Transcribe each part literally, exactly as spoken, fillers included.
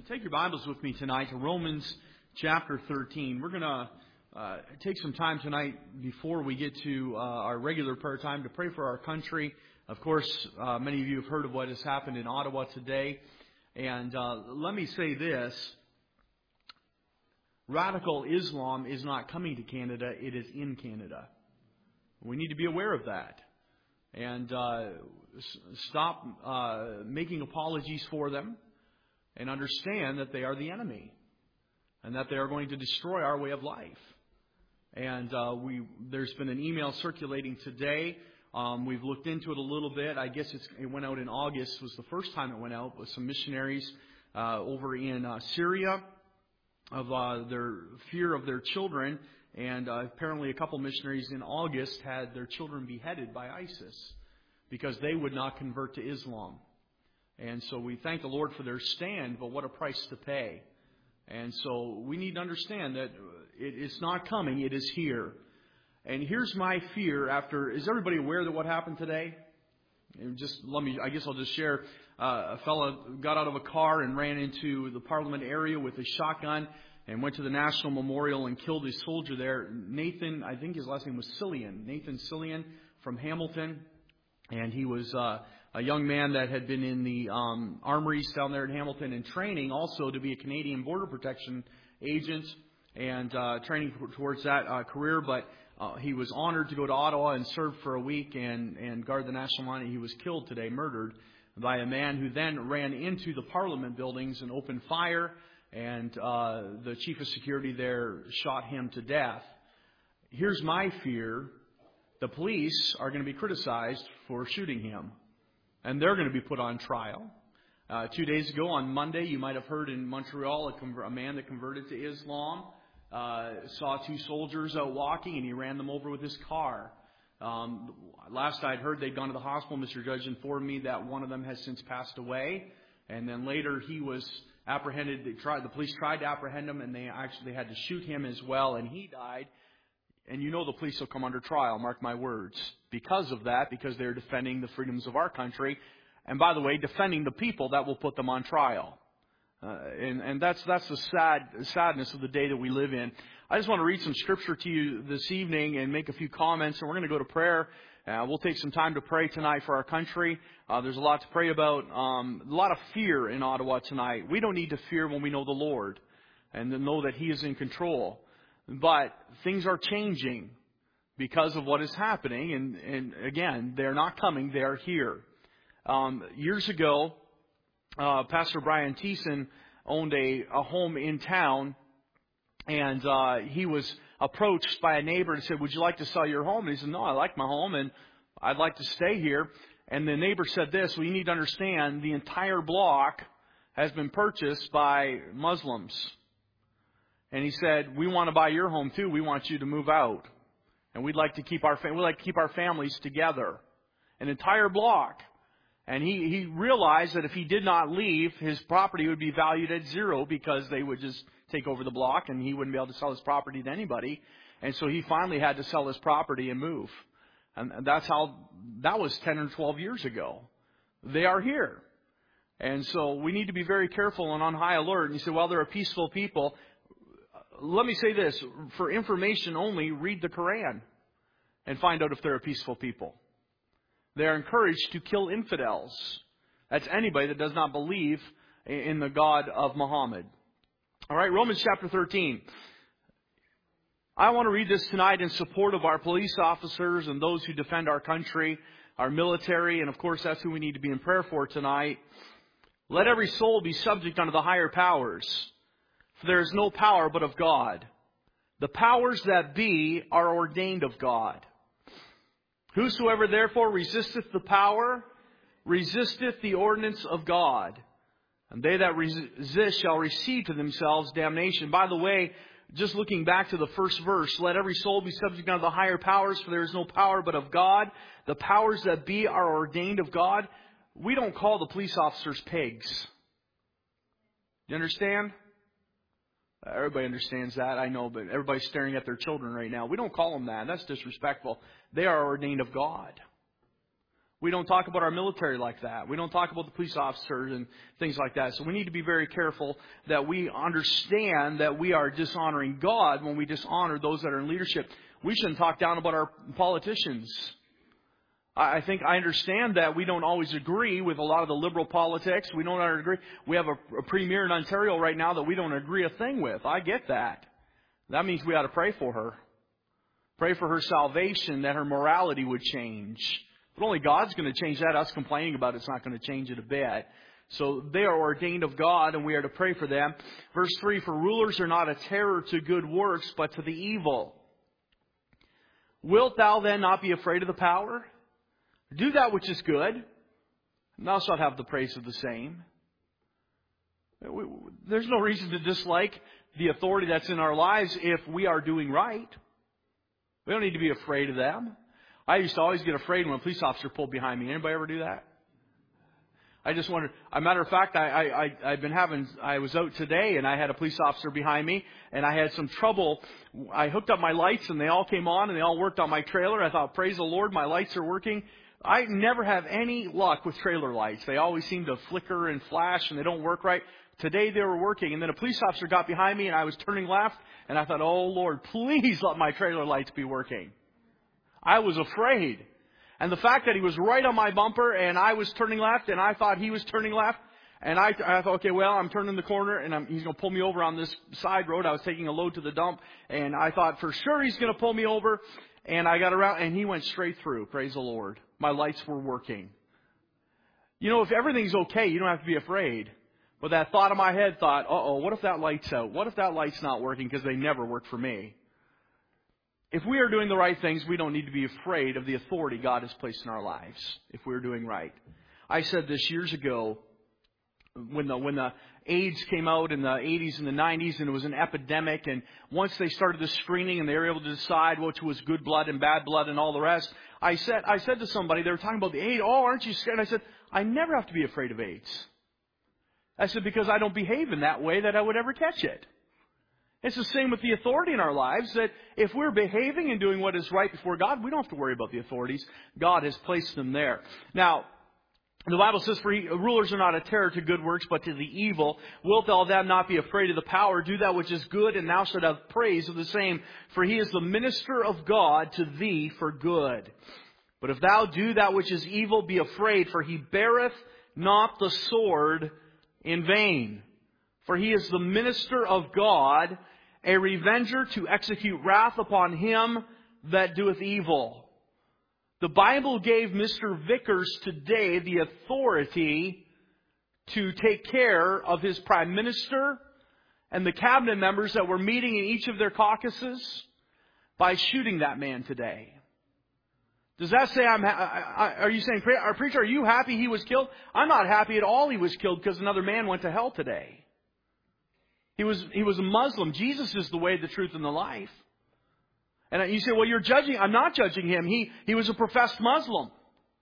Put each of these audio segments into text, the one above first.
Take your Bibles with me tonight to Romans chapter thirteen. We're going to uh, take some time tonight before we get to uh, our regular prayer time to pray for our country. Of course, uh, many of you have heard of what has happened in Ottawa today. And uh, let me say this. Radical Islam is not coming to Canada. It is in Canada. We need to be aware of that. And uh, s- stop uh, making apologies for them. And understand that they are the enemy, and that they are going to destroy our way of life. And uh, we, there's been an email circulating today. Um, we've looked into it a little bit. I guess it's, it went out in August. Was the first time it went out with some missionaries uh, over in uh, Syria of uh, their fear of their children. And uh, apparently, a couple missionaries in August had their children beheaded by ISIS because they would not convert to Islam. And so we thank the Lord for their stand, but what a price to pay. And so we need to understand that it, it's not coming, it is here. And here's my fear after, is everybody aware that what happened today? And just let me, I guess I'll just share. Uh, a fellow got out of a car and ran into the Parliament area with a shotgun and went to the National Memorial and killed a soldier there. Nathan, I think his last name was Cillian, Nathan Cillian from Hamilton. And he was uh, a young man that had been in the um, armories down there in Hamilton and training also to be a Canadian Border Protection agent and uh, training towards that uh, career. But uh, he was honored to go to Ottawa and serve for a week and, and guard the national line. He was killed today, murdered by a man who then ran into the Parliament buildings and opened fire. And uh, the chief of security there shot him to death. Here's my fear. The police are going to be criticized for shooting him. And they're going to be put on trial. Uh, two days ago on Monday, you might have heard in Montreal, a, conver- a man that converted to Islam uh, saw two soldiers out walking and he ran them over with his car. Um, last I'd heard they'd gone to the hospital. Mister Judge informed me that one of them has since passed away. And then later he was apprehended. They tried, the police tried to apprehend him and they actually had to shoot him as well and he died. And you know the police will come under trial, mark my words, because of that, because they're defending the freedoms of our country. And by the way, defending the people that will put them on trial. Uh, and, and that's that's the sad sadness of the day that we live in. I just want to read some scripture to you this evening and make a few comments. And we're going to go to prayer. Uh, we'll take some time to pray tonight for our country. Uh, there's a lot to pray about. Um, a lot of fear in Ottawa tonight. We don't need to fear when we know the Lord and to know that He is in control. But things are changing because of what is happening. And, and again, they're not coming. They're here. Um, years ago, uh, Pastor Brian Thiessen owned a, a home in town. And uh, he was approached by a neighbor and said, would you like to sell your home? And he said, no, I like my home and I'd like to stay here. And the neighbor said this, well, you need to understand the entire block has been purchased by Muslims. And he said, we want to buy your home too. We want you to move out. And we'd like to keep our fam- we'd like to keep our families together. An entire block. And he, he realized that if he did not leave, his property would be valued at zero because they would just take over the block and he wouldn't be able to sell his property to anybody. And so he finally had to sell his property and move. And that's how, that was ten or twelve years ago. They are here. And so we need to be very careful and on high alert. And you say, well, they're a peaceful people. Let me say this, for information only, read the Quran and find out if they're a peaceful people. They are encouraged to kill infidels. That's anybody that does not believe in the God of Muhammad. All right, Romans chapter thirteen. I want to read this tonight in support of our police officers and those who defend our country, our military, and of course that's who we need to be in prayer for tonight. Let every soul be subject unto the higher powers. For there is no power but of God. The powers that be are ordained of God. Whosoever therefore resisteth the power, resisteth the ordinance of God. And they that resist shall receive to themselves damnation. By the way, just looking back to the first verse, let every soul be subject unto the higher powers, for there is no power but of God. The powers that be are ordained of God. We don't call the police officers pigs. You understand? Everybody understands that, I know, but everybody's staring at their children right now. We don't call them that. That's disrespectful. They are ordained of God. We don't talk about our military like that. We don't talk about the police officers and things like that. So we need to be very careful that we understand that we are dishonoring God when we dishonor those that are in leadership. We shouldn't talk down about our politicians. I think I understand that we don't always agree with a lot of the liberal politics. We don't agree. We have a, a premier in Ontario right now that we don't agree a thing with. I get that. That means we ought to pray for her. Pray for her salvation, that her morality would change. But only God's going to change that. Us complaining about it's not going to change it a bit. So they are ordained of God, and we are to pray for them. Verse three, for rulers are not a terror to good works, but to the evil. Wilt thou then not be afraid of the power? Do that which is good, and thou shalt have the praise of the same. There's no reason to dislike the authority that's in our lives if we are doing right. We don't need to be afraid of them. I used to always get afraid when a police officer pulled behind me. Anybody ever do that? I just wondered. As a matter of fact, I, I, I, I've been having, I was out today and I had a police officer behind me and I had some trouble. I hooked up my lights and they all came on and they all worked on my trailer. I thought, praise the Lord, my lights are working. I never have any luck with trailer lights. They always seem to flicker and flash and they don't work right. Today they were working and then a police officer got behind me and I was turning left and I thought, oh Lord, please let my trailer lights be working. I was afraid. And the fact that he was right on my bumper and I was turning left and I thought he was turning left. And I, I thought, okay, well, I'm turning the corner and I'm, he's going to pull me over on this side road. I was taking a load to the dump and I thought for sure he's going to pull me over. And I got around and he went straight through. Praise the Lord. My lights were working. You know, if everything's okay, you don't have to be afraid. But that thought in my head thought, uh-oh, what if that light's out? What if that light's not working? Because they never work for me. If we are doing the right things, we don't need to be afraid of the authority God has placed in our lives if we're doing right. I said this years ago when the when the AIDS came out in the eighties and the nineties and it was an epidemic, and once they started the screening and they were able to decide which was good blood and bad blood and all the rest, I said I said to somebody, they were talking about the AIDS, oh, aren't you scared? And I said, I never have to be afraid of AIDS. I said, because I don't behave in that way that I would ever catch it. It's the same with the authority in our lives, that if we're behaving and doing what is right before God, we don't have to worry about the authorities. God has placed them there. Now, the Bible says, for rulers are not a terror to good works, but to the evil. Wilt thou then not be afraid of the power? Do that which is good, and thou shalt have praise of the same. For he is the minister of God to thee for good. But if thou do that which is evil, be afraid, for he beareth not the sword in vain. For he is the minister of God, a revenger to execute wrath upon him that doeth evil. The Bible gave Mister Vickers today the authority to take care of his prime minister and the cabinet members that were meeting in each of their caucuses by shooting that man today. Does that say I'm? Ha- are you saying, our preacher, are you happy he was killed? I'm not happy at all he was killed because another man went to hell today. He was he was a Muslim. Jesus is the way, the truth, and the life. And you say, well, you're judging. I'm not judging him. He he was a professed Muslim.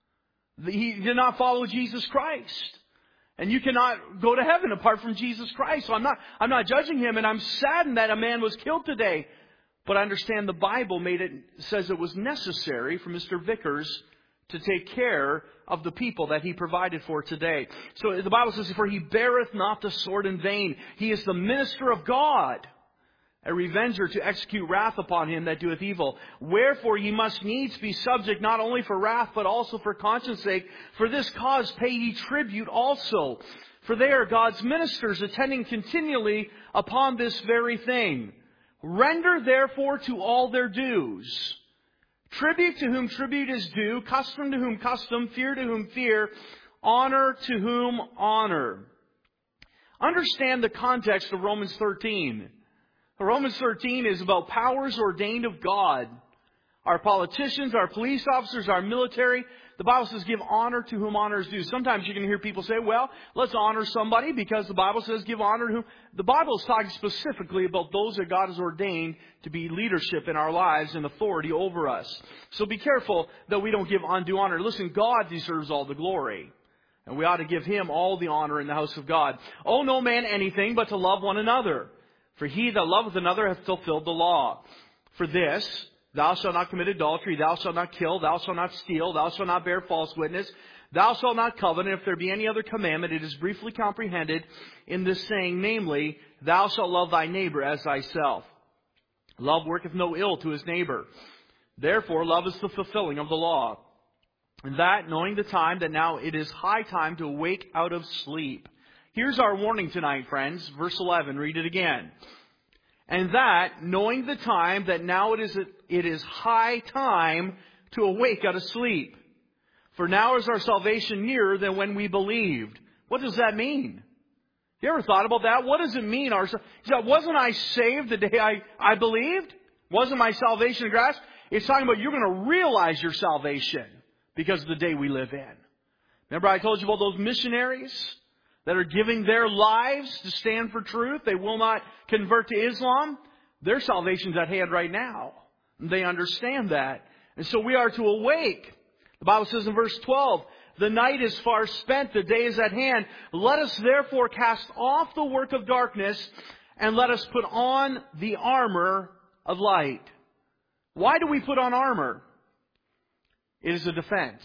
He did not follow Jesus Christ. And you cannot go to heaven apart from Jesus Christ. So I'm not I'm not judging him. And I'm saddened that a man was killed today. But I understand the Bible made it says it was necessary for Mister Vickers to take care of the people that he provided for today. So the Bible says, for he beareth not the sword in vain. He is the minister of God, a revenger to execute wrath upon him that doeth evil. Wherefore ye must needs be subject, not only for wrath, but also for conscience sake. For this cause pay ye tribute also. For they are God's ministers, attending continually upon this very thing. Render therefore to all their dues. Tribute to whom tribute is due, custom to whom custom, fear to whom fear, honor to whom honor. Understand the context of Romans thirteen. Romans thirteen is about powers ordained of God. Our politicians, our police officers, our military. The Bible says give honor to whom honor is due. Sometimes you're going to hear people say, well, let's honor somebody because the Bible says give honor to whom. The Bible is talking specifically about those that God has ordained to be leadership in our lives and authority over us. So be careful that we don't give undue honor. Listen, God deserves all the glory. And we ought to give Him all the honor in the house of God. Owe no man anything but to love one another. For he that loveth another hath fulfilled the law. For this, Thou shalt not commit adultery. Thou shalt not kill. Thou shalt not steal. Thou shalt not bear false witness. Thou shalt not covet. And if there be any other commandment, it is briefly comprehended in this saying, namely, thou shalt love thy neighbor as thyself. Love worketh no ill to his neighbor. Therefore, love is the fulfilling of the law. And that, knowing the time, that now it is high time to awake out of sleep. Here's our warning tonight, friends. Verse eleven, read it again. And that, knowing the time, that now it is it is high time to awake out of sleep. For now is our salvation nearer than when we believed. What does that mean? You ever thought about that? What does it mean? Our, wasn't I saved the day I, I believed? Wasn't my salvation grasped? It's talking about you're going to realize your salvation because of the day we live in. Remember I told you about those missionaries that are giving their lives to stand for truth? They will not convert to Islam. Their salvation's at hand right now. And they understand that. And so we are to awake. The Bible says in verse twelve, the night is far spent, the day is at hand. Let us therefore cast off the work of darkness and let us put on the armor of light. Why do we put on armor? It is a defense.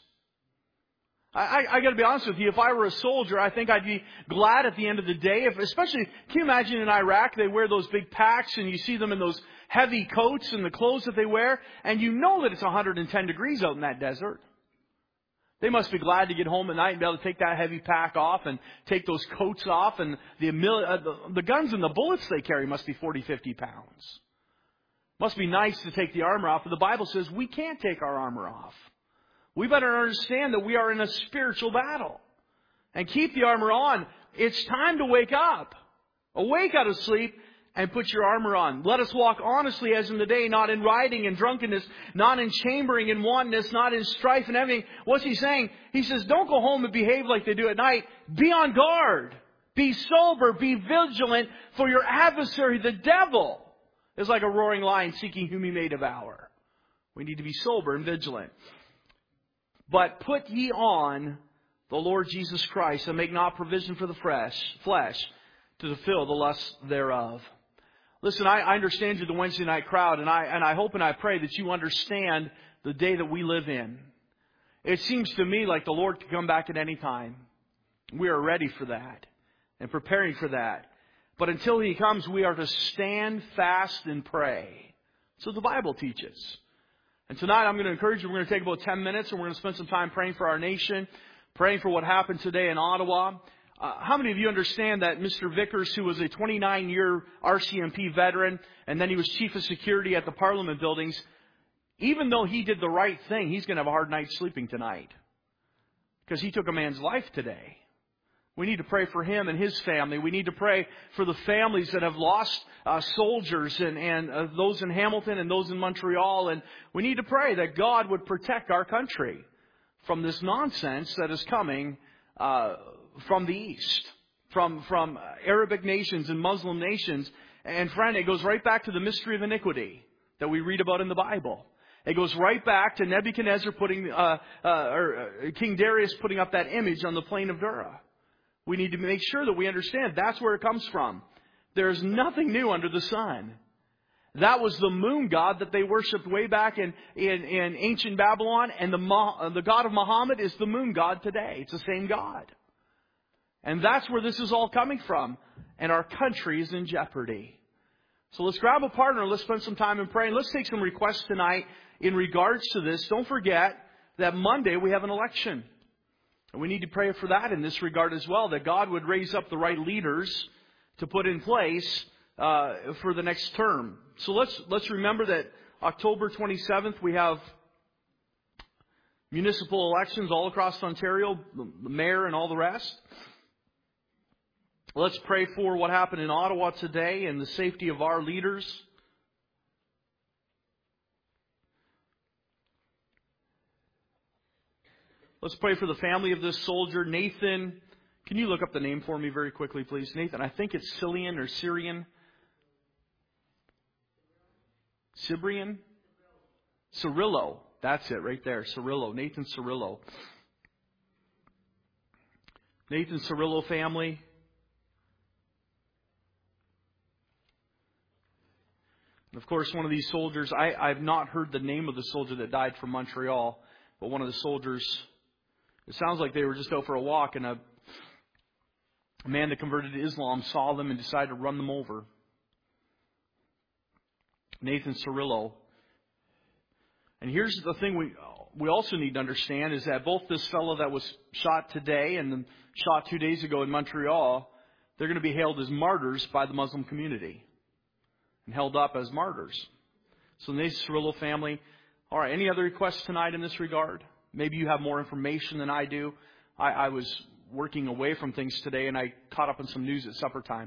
I, I, I got to be honest with you. If I were a soldier, I think I'd be glad at the end of the day. If, especially, can you imagine in Iraq, they wear those big packs and you see them in those heavy coats and the clothes that they wear, and you know that it's one hundred ten degrees out in that desert. They must be glad to get home at night and be able to take that heavy pack off and take those coats off, and the, uh, the, the guns and the bullets they carry must be forty, fifty pounds. Must be nice to take the armor off, but the Bible says we can't take our armor off. We better understand that we are in a spiritual battle. And keep the armor on. It's time to wake up. Awake out of sleep and put your armor on. Let us walk honestly as in the day, not in rioting and drunkenness, not in chambering and wantonness, not in strife and everything. What's he saying? He says, don't go home and behave like they do at night. Be on guard. Be sober. Be vigilant, for your adversary, the devil, is like a roaring lion seeking whom he may devour. We need to be sober and vigilant. But put ye on the Lord Jesus Christ, and make not provision for the flesh, flesh to fulfill the lusts thereof. Listen, I, I understand you're the Wednesday night crowd, and I and I hope and I pray that you understand the day that we live in. It seems to me like the Lord could come back at any time. We are ready for that and preparing for that. But until He comes, we are to stand fast and pray. So the Bible teaches. And tonight I'm going to encourage you, we're going to take about ten minutes and we're going to spend some time praying for our nation, praying for what happened today in Ottawa. Uh, how many of you understand that Mister Vickers, who was a twenty-nine year R C M P veteran, and then he was chief of security at the Parliament buildings, even though he did the right thing, he's going to have a hard night sleeping tonight because he took a man's life today. We need to pray for him and his family. We need to pray for the families that have lost uh, soldiers and, and uh, those in Hamilton and those in Montreal. And we need to pray that God would protect our country from this nonsense that is coming uh, from the East, from, from Arabic nations and Muslim nations. And friend, it goes right back to the mystery of iniquity that we read about in the Bible. It goes right back to Nebuchadnezzar putting, uh, uh, or uh, King Darius putting up that image on the plain of Dura. We need to make sure that we understand that's where it comes from. There's nothing new under the sun. That was the moon god that they worshipped way back in, in, in ancient Babylon. And the, the God of Muhammad is the moon god today. It's the same God. And that's where this is all coming from. And our country is in jeopardy. So let's grab a partner. Let's spend some time in praying. Let's take some requests tonight in regards to this. Don't forget that Monday we have an election. And we need to pray for that in this regard as well, that God would raise up the right leaders to put in place uh, for the next term. So let's let's remember that October twenty-seventh we have municipal elections all across Ontario, the mayor and all the rest. Let's pray for what happened in Ottawa today and the safety of our leaders. Let's pray for the family of this soldier, Nathan. Can you look up the name for me very quickly, please? Nathan, I think it's Syrian or Syrian. Cyprian? Cirillo. That's it right there. Cirillo. Nathan Cirillo. Nathan Cirillo family. And of course, one of these soldiers, I, I've not heard the name of the soldier that died from Montreal, but one of the soldiers, it sounds like they were just out for a walk, and a, a man that converted to Islam saw them and decided to run them over. Nathan Cirillo. And here's the thing we we also need to understand is that both this fellow that was shot today and then shot two days ago in Montreal, they're going to be hailed as martyrs by the Muslim community and held up as martyrs. So the Nathan Cirillo family. All right, any other requests tonight in this regard? Maybe you have more information than I do. I, I was working away from things today, and I caught up on some news at supper time.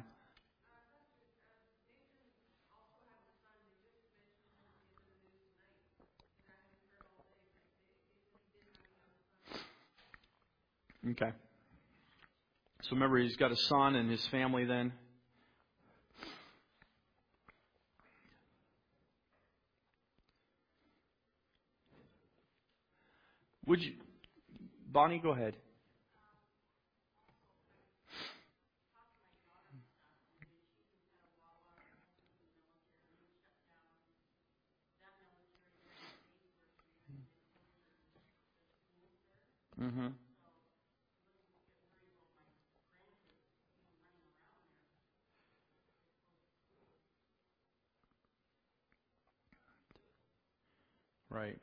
Okay. So remember, he's got a son and his family then. Would you, Bonnie, go ahead. Mm-hmm. Right.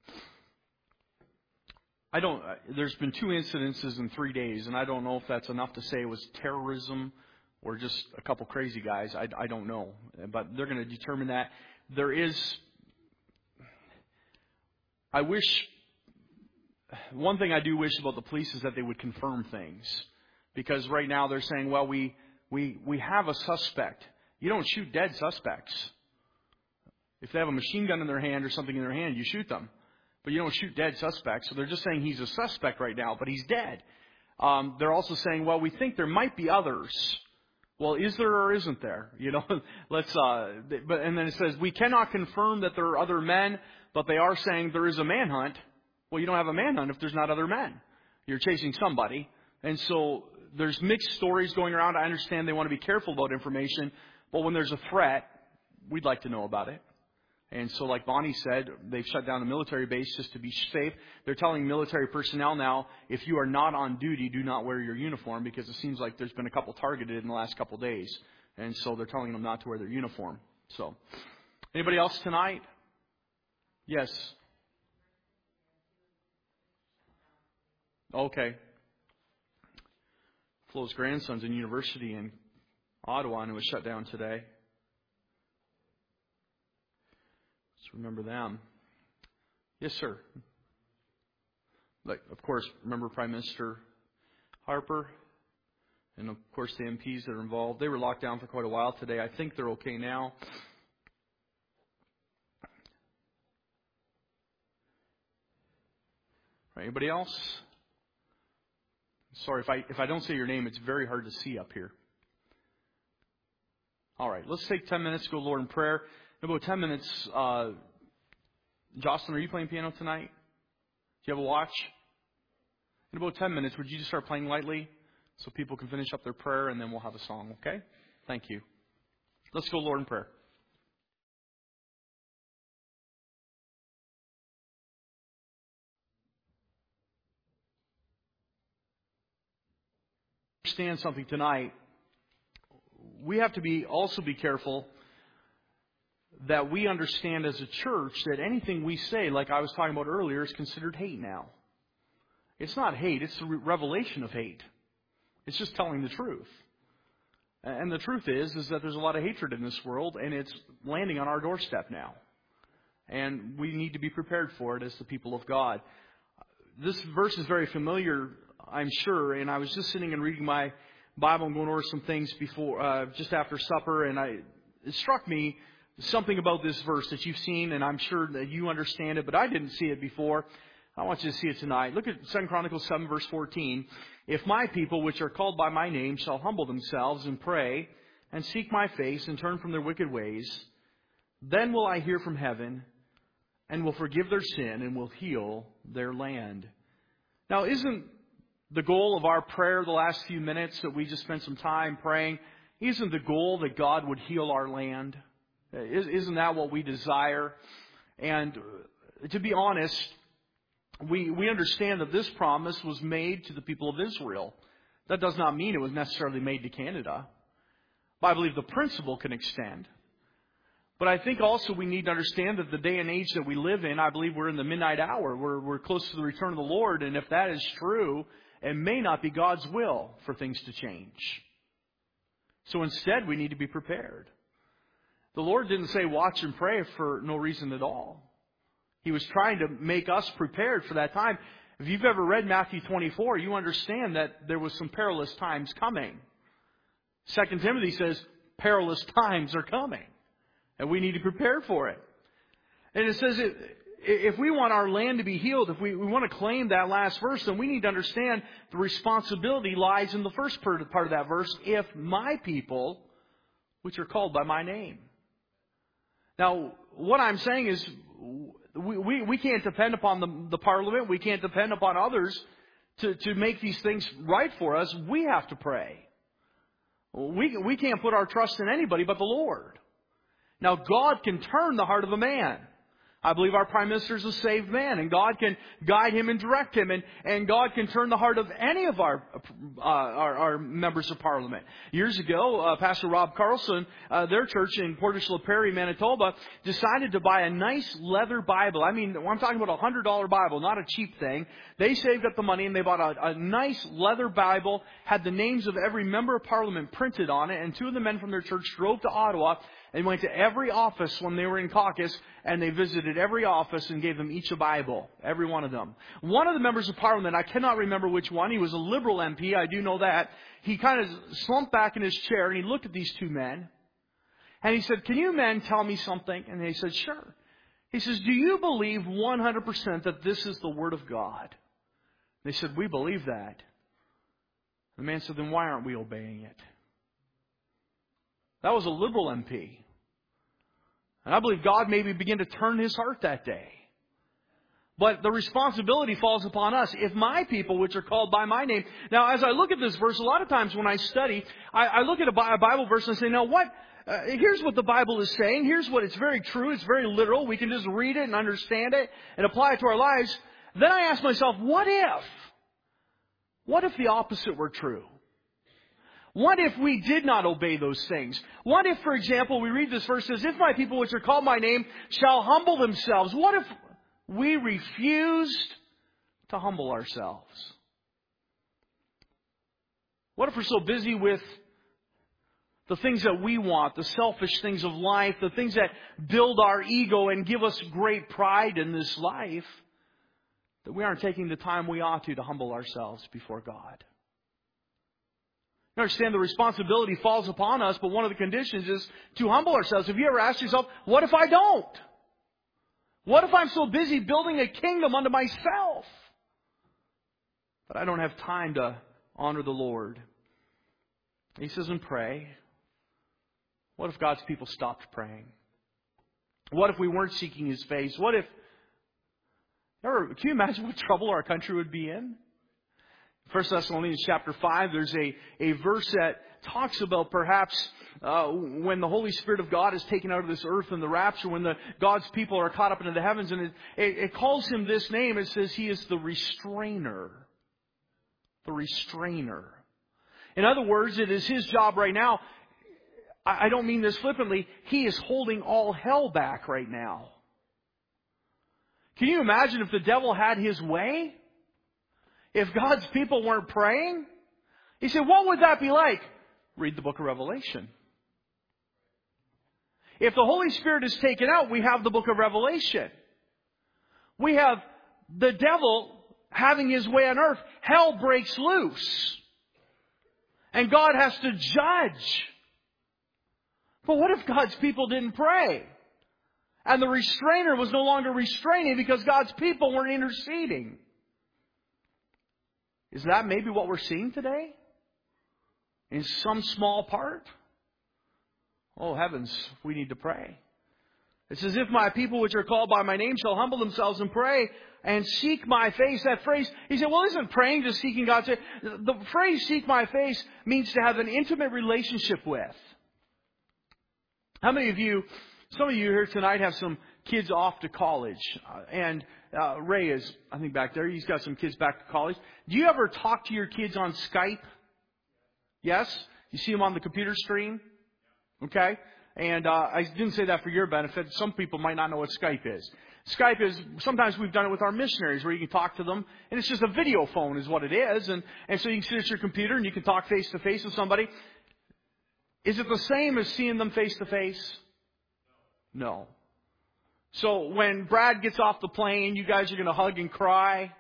I don't, there's been two incidences in three days, and I don't know if that's enough to say it was terrorism or just a couple crazy guys. I, I don't know. But they're going to determine that. There is, I wish, one thing I do wish about the police is that they would confirm things. Because right now they're saying, well, we, we, we have a suspect. You don't shoot dead suspects. If they have a machine gun in their hand or something in their hand, you shoot them. But you don't shoot dead suspects. So they're just saying he's a suspect right now, but he's dead. Um, they're also saying, well, we think there might be others. Well, is there or isn't there? You know, let's. Uh, but and then it says we cannot confirm that there are other men, but they are saying there is a manhunt. Well, you don't have a manhunt if there's not other men. You're chasing somebody, and so there's mixed stories going around. I understand they want to be careful about information, but when there's a threat, we'd like to know about it. And so like Bonnie said, they've shut down the military base just to be safe. They're telling military personnel now, if you are not on duty, do not wear your uniform, because it seems like there's been a couple targeted in the last couple days. And so they're telling them not to wear their uniform. So, anybody else tonight? Yes. Okay. Flo's grandson's in university in Ottawa, and it was shut down today. Remember them. Yes, sir. Like, of course, remember Prime Minister Harper, and of course the M Ps that are involved. They were locked down for quite a while today. I think they're okay now. Right, anybody else? Sorry if I if I don't say your name, it's very hard to see up here. All right, let's take ten minutes to go to Lord in prayer. In about ten minutes, uh, Jocelyn, are you playing piano tonight? Do you have a watch? In about ten minutes, would you just start playing lightly so people can finish up their prayer, and then we'll have a song, okay? Thank you. Let's go, Lord, in prayer. Understand something tonight. We have to be also be careful that we understand as a church that anything we say, like I was talking about earlier, is considered hate now. It's not hate, it's the revelation of hate. It's just telling the truth. And the truth is, is that there's a lot of hatred in this world, and it's landing on our doorstep now. And we need to be prepared for it as the people of God. This verse is very familiar, I'm sure, and I was just sitting and reading my Bible and going over some things before, uh, just after supper, and I, it struck me something about this verse that you've seen, and I'm sure that you understand it, but I didn't see it before. I want you to see it tonight. Look at Second Chronicles seven, verse fourteen. If my people, which are called by my name, shall humble themselves and pray and seek my face and turn from their wicked ways, then will I hear from heaven and will forgive their sin and will heal their land. Now, isn't the goal of our prayer the last few minutes that we just spent some time praying, isn't the goal that God would heal our land? Isn't that what we desire? And to be honest, we we understand that this promise was made to the people of Israel. That does not mean it was necessarily made to Canada. But I believe the principle can extend. But I think also we need to understand that the day and age that we live in, I believe we're in the midnight hour. We're, we're close to the return of the Lord. And if that is true, it may not be God's will for things to change. So instead, we need to be prepared. The Lord didn't say watch and pray for no reason at all. He was trying to make us prepared for that time. If you've ever read Matthew twenty-four, you understand that there was some perilous times coming. Second Timothy says perilous times are coming. And we need to prepare for it. And it says if we want our land to be healed, if we, we want to claim that last verse, then we need to understand the responsibility lies in the first part of that verse. If my people, which are called by my name. Now, what I'm saying is we, we, we can't depend upon the, the Parliament. We can't depend upon others to, to make these things right for us. We have to pray. We, we can't put our trust in anybody but the Lord. Now, God can turn the heart of a man. I believe our Prime Minister is a saved man, and God can guide him and direct him, and, and God can turn the heart of any of our uh, our, our members of Parliament. Years ago, uh, Pastor Rob Carlson, uh, their church in Portage La Prairie, Manitoba, decided to buy a nice leather Bible. I mean, I'm talking about a one hundred dollar Bible, not a cheap thing. They saved up the money, and they bought a, a nice leather Bible, had the names of every member of Parliament printed on it, and two of the men from their church drove to Ottawa and went to every office when they were in caucus, and they visited every office and gave them each a Bible, every one of them. One of the members of Parliament, I cannot remember which one, he was a Liberal M P, I do know that. He kind of slumped back in his chair, and he looked at these two men, and he said, "Can you men tell me something?" And they said, "Sure." He says, "Do you believe one hundred percent that this is the Word of God?" They said, "We believe that." The man said, "Then why aren't we obeying it?" That was a Liberal M P. And I believe God maybe began to turn his heart that day. But the responsibility falls upon us. If my people, which are called by my name. Now, as I look at this verse, a lot of times when I study, I, I look at a Bible verse and say, now what? Uh, here's what the Bible is saying. Here's what it's very true. It's very literal. We can just read it and understand it and apply it to our lives. Then I ask myself, what if? What if the opposite were true? What if we did not obey those things? What if, for example, we read this verse says, if my people which are called by name shall humble themselves? What if we refused to humble ourselves? What if we're so busy with the things that we want, the selfish things of life, the things that build our ego and give us great pride in this life, that we aren't taking the time we ought to to humble ourselves before God? Understand the responsibility falls upon us, but one of the conditions is to humble ourselves. Have you ever asked yourself, what if I don't? What if I'm so busy building a kingdom unto myself that I don't have time to honor the Lord? He says, and pray. What if God's people stopped praying? What if we weren't seeking His face? What if... Ever, can you imagine what trouble our country would be in? First Thessalonians chapter five, there's a, a verse that talks about perhaps uh, when the Holy Spirit of God is taken out of this earth in the rapture, when the God's people are caught up into the heavens, and it, it, it calls Him this name. It says He is the restrainer. The restrainer. In other words, it is His job right now. I, I don't mean this flippantly. He is holding all hell back right now. Can you imagine if the devil had his way? If God's people weren't praying? He said, what would that be like? Read the book of Revelation. If the Holy Spirit is taken out, we have the book of Revelation. We have the devil having his way on earth. Hell breaks loose. And God has to judge. But what if God's people didn't pray? And the restrainer was no longer restraining because God's people weren't interceding. Is that maybe what we're seeing today? In some small part? Oh, heavens, we need to pray. It says, if my people which are called by my name shall humble themselves and pray and seek my face. That phrase, he said, well, isn't praying just seeking God's face? The phrase seek my face means to have an intimate relationship with. How many of you Some of you here tonight have some kids off to college. Uh, and uh, Ray is, I think, back there. He's got some kids back to college. Do you ever talk to your kids on Skype? Yes? You see them on the computer screen? Okay? And uh, I didn't say that for your benefit. Some people might not know what Skype is. Skype is, sometimes we've done it with our missionaries where you can talk to them, and it's just a video phone is what it is. And, and so you can sit at your computer and you can talk face to face with somebody. Is it the same as seeing them face to face? No. So when Brad gets off the plane, you guys are going to hug and cry?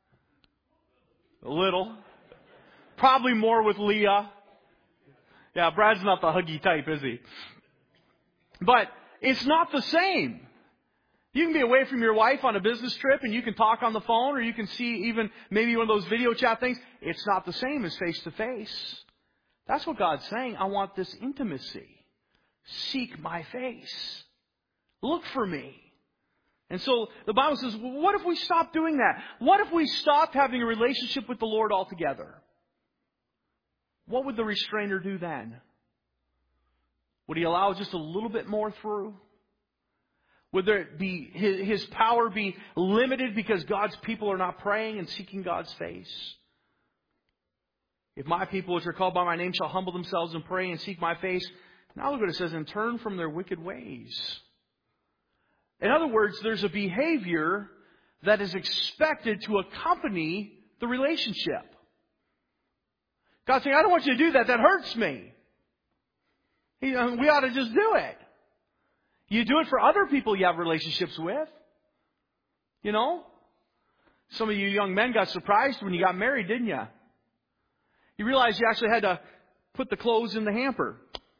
A little. Probably more with Leah. Yeah, Brad's not the huggy type, is he? But it's not the same. You can be away from your wife on a business trip and you can talk on the phone, or you can see even maybe one of those video chat things. It's not the same as face to face. That's what God's saying. I want this intimacy. Seek my face. Look for me. And so the Bible says, well, what if we stopped doing that? What if we stopped having a relationship with the Lord altogether? What would the restrainer do then? Would He allow just a little bit more through? Would there be His power be limited because God's people are not praying and seeking God's face? If my people which are called by my name shall humble themselves and pray and seek my face. Now look what it says, and turn from their wicked ways. In other words, there's a behavior that is expected to accompany the relationship. God's saying, I don't want you to do that. That hurts me. We ought to just do it. You do it for other people you have relationships with. You know? Some of you young men got surprised when you got married, didn't you? You realized you actually had to put the clothes in the hamper.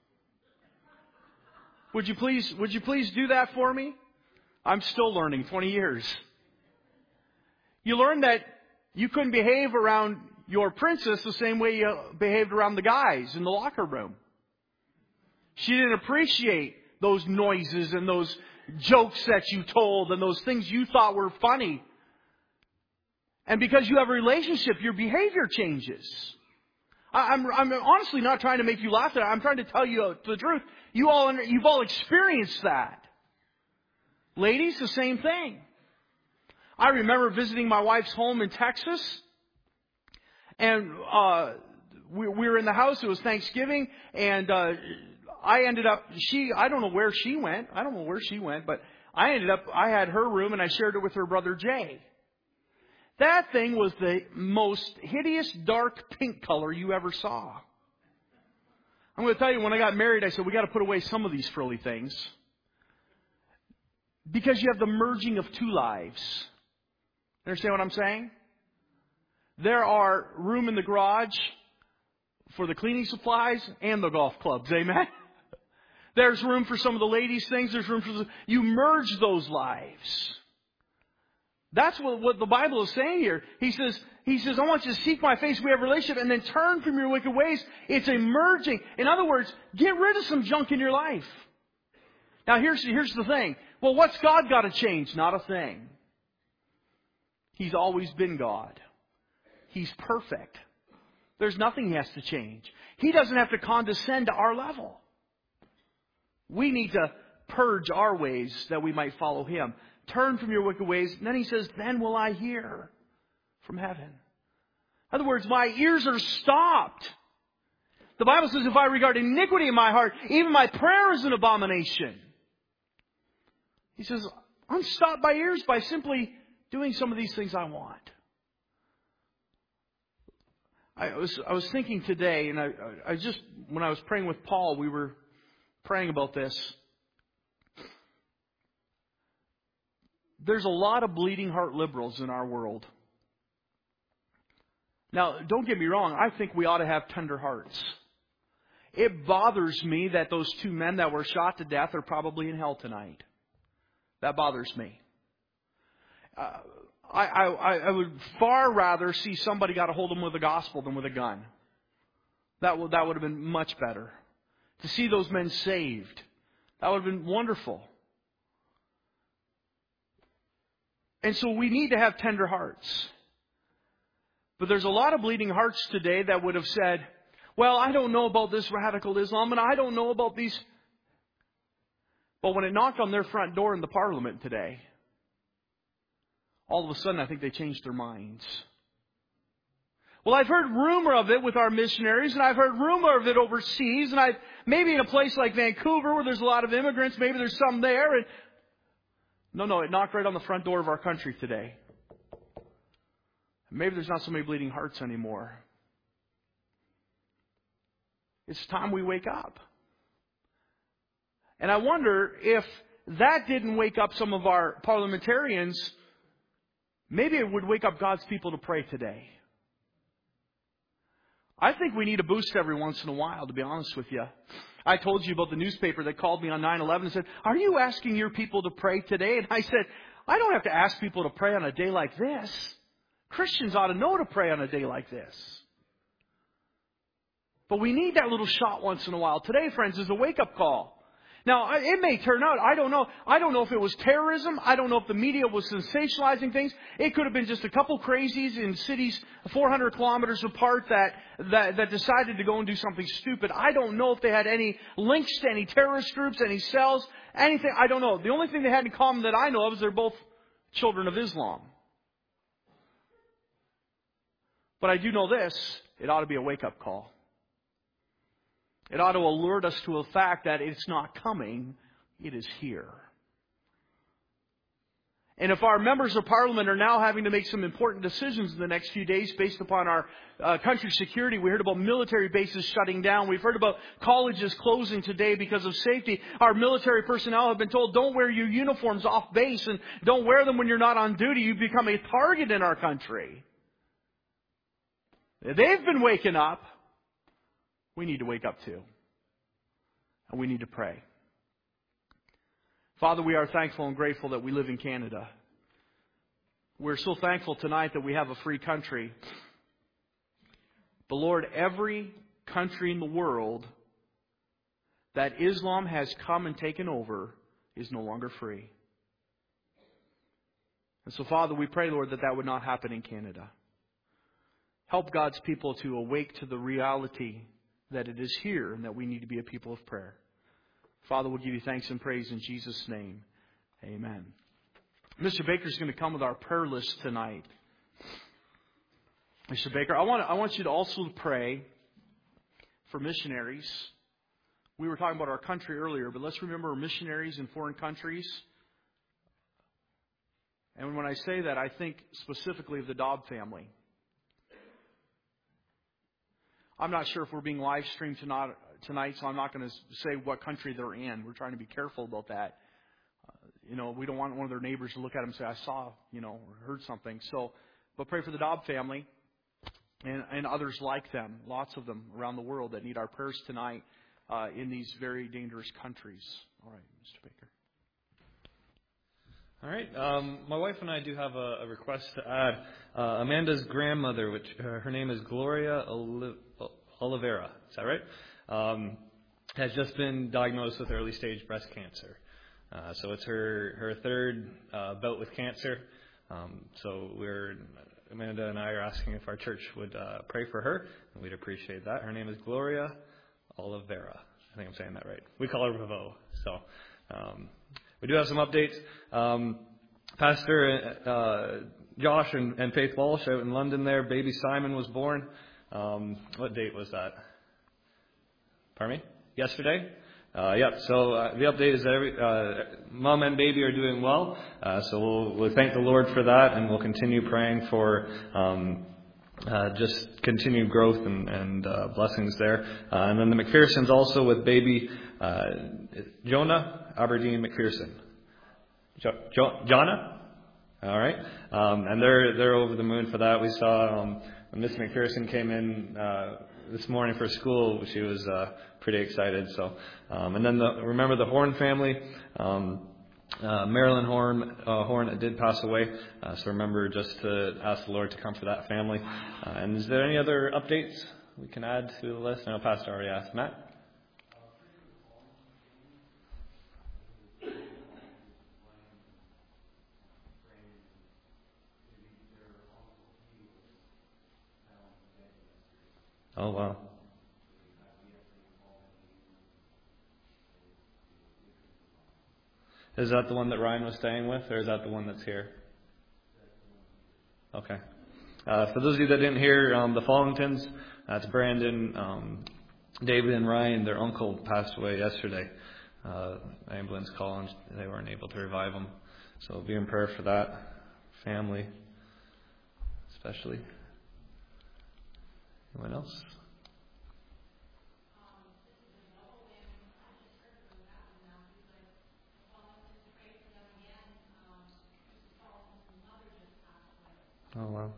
Would you please, would you please do that for me? I'm still learning, twenty years. You learned that you couldn't behave around your princess the same way you behaved around the guys in the locker room. She didn't appreciate those noises and those jokes that you told and those things you thought were funny. And because you have a relationship, your behavior changes. I'm, I'm honestly not trying to make you laugh at it. I'm trying to tell you the truth. You all, you've all experienced that. Ladies, the same thing. I remember visiting my wife's home in Texas. And uh, we, we were in the house. It was Thanksgiving. And uh, I ended up, she, I don't know where she went. I don't know where she went. But I ended up, I had her room and I shared it with her brother Jay. That thing was the most hideous dark pink color you ever saw. I'm going to tell you, when I got married, I said, we got to put away some of these frilly things. Because you have the merging of two lives. Understand what I'm saying? There are room in the garage for the cleaning supplies and the golf clubs. Amen? There's room for some of the ladies' things. There's room for the... You merge those lives. That's what, what the Bible is saying here. He says, He says, I want you to seek my face. We have a relationship, and then turn from your wicked ways. It's a merging. In other words, get rid of some junk in your life. Now, here's, here's the thing. Well, what's God got to change? Not a thing. He's always been God. He's perfect. There's nothing He has to change. He doesn't have to condescend to our level. We need to purge our ways that we might follow Him. Turn from your wicked ways. And then He says, then will I hear from heaven. In other words, my ears are stopped. The Bible says, if I regard iniquity in my heart, even my prayer is an abomination. He says, unstop my ears by simply doing some of these things I want. I was I was thinking today, and I, I just, when I was praying with Paul, we were praying about this. There's a lot of bleeding heart liberals in our world. Now, don't get me wrong. I think we ought to have tender hearts. It bothers me that those two men that were shot to death are probably in hell tonight. That bothers me. Uh, I, I, I would far rather see somebody got a hold of them with a gospel than with a gun. That would, that would have been much better. To see those men saved. That would have been wonderful. And so we need to have tender hearts. But there's a lot of bleeding hearts today that would have said, well, I don't know about this radical Islam, and I don't know about these. But when it knocked on their front door in the Parliament today, all of a sudden I think they changed their minds. Well, I've heard rumor of it with our missionaries, and I've heard rumor of it overseas, and I've maybe in a place like Vancouver where there's a lot of immigrants, maybe there's some there. And no, no, it knocked right on the front door of our country today. Maybe there's not so many bleeding hearts anymore. It's time we wake up. And I wonder if that didn't wake up some of our parliamentarians, maybe it would wake up God's people to pray today. I think we need a boost every once in a while, to be honest with you. I told you about the newspaper that called me on nine eleven and said, "Are you asking your people to pray today?" And I said, I don't have to ask people to pray on a day like this. Christians ought to know to pray on a day like this. But we need that little shot once in a while. Today, friends, is a wake-up call. Now, it may turn out, I don't know. I don't know if it was terrorism. I don't know if the media was sensationalizing things. It could have been just a couple crazies in cities four hundred kilometers apart that, that, that decided to go and do something stupid. I don't know if they had any links to any terrorist groups, any cells, anything. I don't know. The only thing they had in common that I know of is they're both children of Islam. But I do know this. It ought to be a wake-up call. It ought to alert us to a fact that it's not coming, it is here. And if our members of Parliament are now having to make some important decisions in the next few days based upon our uh, country's security, we heard about military bases shutting down. We've heard about colleges closing today because of safety. Our military personnel have been told, don't wear your uniforms off base and don't wear them when you're not on duty. You become a target in our country. They've been waking up. We need to wake up too. And we need to pray. Father, we are thankful and grateful that we live in Canada. We're so thankful tonight that we have a free country. But Lord, every country in the world that Islam has come and taken over is no longer free. And so, Father, we pray, Lord, that that would not happen in Canada. Help God's people to awake to the reality that it is here and that we need to be a people of prayer. Father, we'll give you thanks and praise in Jesus' name. Amen. Mister Baker is going to come with our prayer list tonight. Mister Baker, I want, I want you to also pray for missionaries. We were talking about our country earlier, but let's remember missionaries in foreign countries. And when I say that, I think specifically of the Dobb family. I'm not sure if we're being live streamed tonight, tonight, so I'm not going to say what country they're in. We're trying to be careful about that. Uh, you know, we don't want one of their neighbors to look at them and say, I saw, you know, or heard something. So, but pray for the Dobb family and, and others like them, lots of them around the world that need our prayers tonight uh, in these very dangerous countries. All right, Mister Baker. All right. Um, my wife and I do have a, a request to add. Uh, Amanda's grandmother, which uh, her name is Gloria Oli- Oliveira, is that right? Um, has just been diagnosed with early stage breast cancer. Uh, so it's her her third uh, bout with cancer. Um, so we're Amanda and I are asking if our church would uh, pray for her, and we'd appreciate that. Her name is Gloria Oliveira. I think I'm saying that right. We call her Ravo. So. Um, We do have some updates. Um, Pastor uh, Josh and, and Faith Walsh out in London there, baby Simon was born. Um, what date was that? Pardon me? Yesterday? Uh, yep, so uh, the update is that every, uh, mom and baby are doing well. Uh, so we'll, we'll thank the Lord for that, and we'll continue praying for um, uh, just continued growth and, and uh, blessings there. Uh, and then the McPhersons also with baby uh, Jonah Aberdeen McPherson. Jo- jo- Jonna? All right. Um, and they're they're over the moon for that. We saw um, when Miss McPherson came in uh, this morning for school, she was uh, pretty excited. So, um, and then the, remember the Horn family. Um, uh, Marilyn Horn uh, Horn did pass away. Uh, so remember just to ask the Lord to comfort that family. Uh, and is there any other updates we can add to the list? I know Pastor already asked. Matt? Oh, wow. Is that the one that Ryan was staying with, or is that the one that's here? Okay. Uh, for those of you that didn't hear, um, the Fallingtons, that's Brandon, um, David, and Ryan. Their uncle passed away yesterday. Uh, ambulance call, and they weren't able to revive him. So be in prayer for that family, especially. Anyone else? Oh, wow.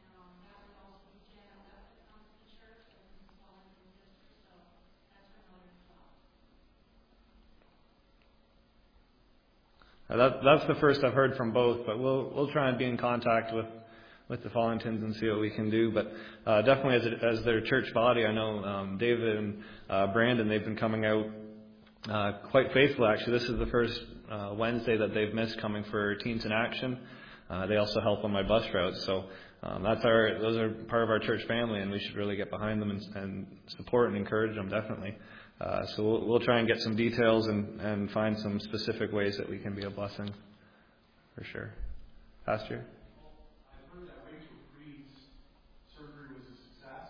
Uh, that, that's the first I've heard from both, but we'll we'll try and be in contact with, with the Fallingtons and see what we can do. But uh, definitely as a, as their church body, I know um, David and uh, Brandon, they've been coming out uh, quite faithful. Actually, this is the first uh, Wednesday that they've missed coming for Teens in Action. Uh, they also help on my bus routes, so um, that's our those are part of our church family, and we should really get behind them and, and support and encourage them definitely. Uh, so we'll, we'll try and get some details and, and find some specific ways that we can be a blessing, for sure. Pastor? I've heard that Rachel Creed's surgery was a success.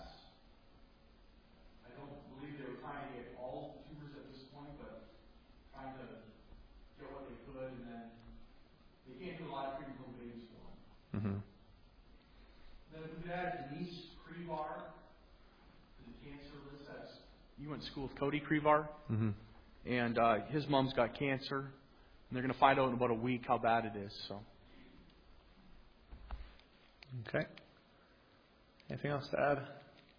I don't believe they were trying to get all tumors at this point, but trying to get what they could, and then they can't do a lot of treatment for babies for them. Mm-hmm. Then if we could add Denise Crevar to the cancer list, that's you went to school with Cody Crevar, Mm-hmm. and uh, his mom's got cancer, and they're going to find out in about a week how bad it is. So. Okay. Anything else to add?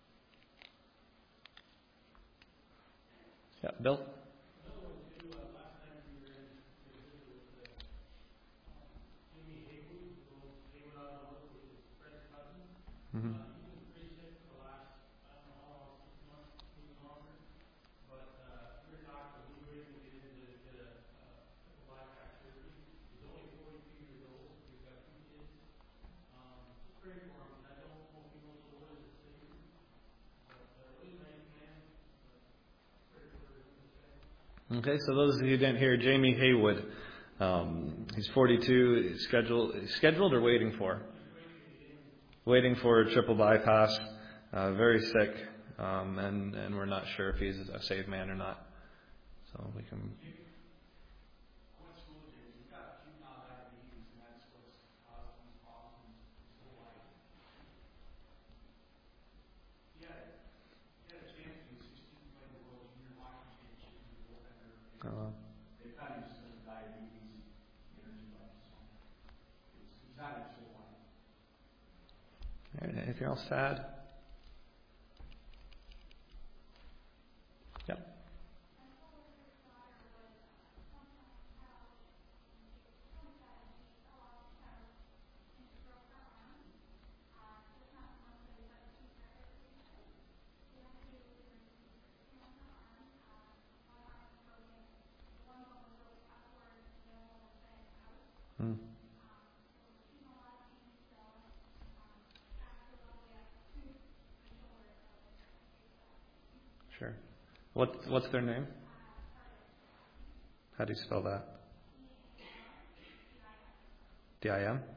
Yeah, Bill? Mm-hmm. Okay, so those of you who didn't hear, Jamie Haywood, um, he's forty-two, he's scheduled, he's scheduled or waiting for? Waiting for a triple bypass, uh, very sick, um, and, and we're not sure if he's a saved man or not. So we can... Uh, They kind of just have diabetes, energy levels. So it's, he's not in full life. all right, anything else to add? Yep. Mm. Sure. What what's their name? How do you spell that? D I M?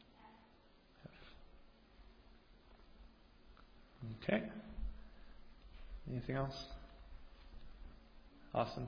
Okay. Anything else? Austin?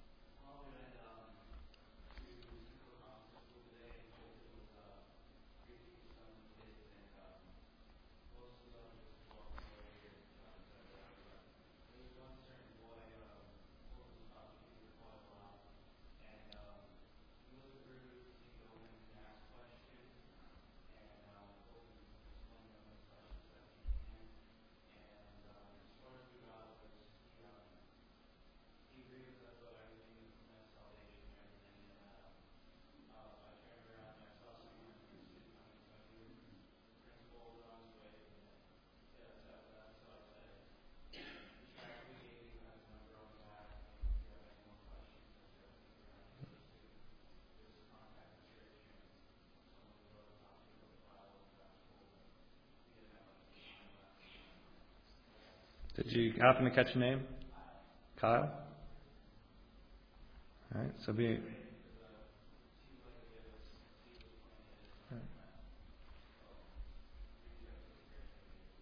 Did you happen to catch a name? Kyle? All right, so be...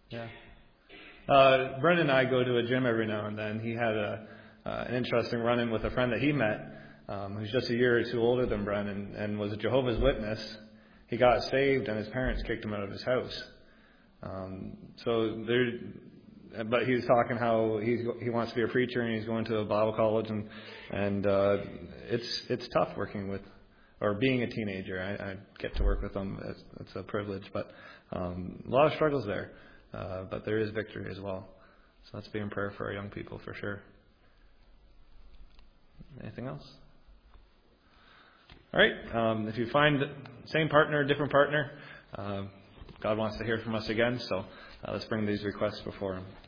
Yeah. Uh, Brendan and I go to a gym every now and then. He had a uh, an interesting run-in with a friend that he met, um, who's just a year or two older than Brendan, and was a Jehovah's Witness. He got saved, and his parents kicked him out of his house. Um, so there, but he was talking how he he wants to be a preacher, and he's going to a Bible college, and and uh, it's it's tough working with or being a teenager. I, I get to work with them; it's, it's a privilege, but um, a lot of struggles there. Uh, but there is victory as well. So let's be in prayer for our young people for sure. Anything else? All right. Um, if you find same partner, different partner, uh, God wants to hear from us again. So uh, let's bring these requests before Him.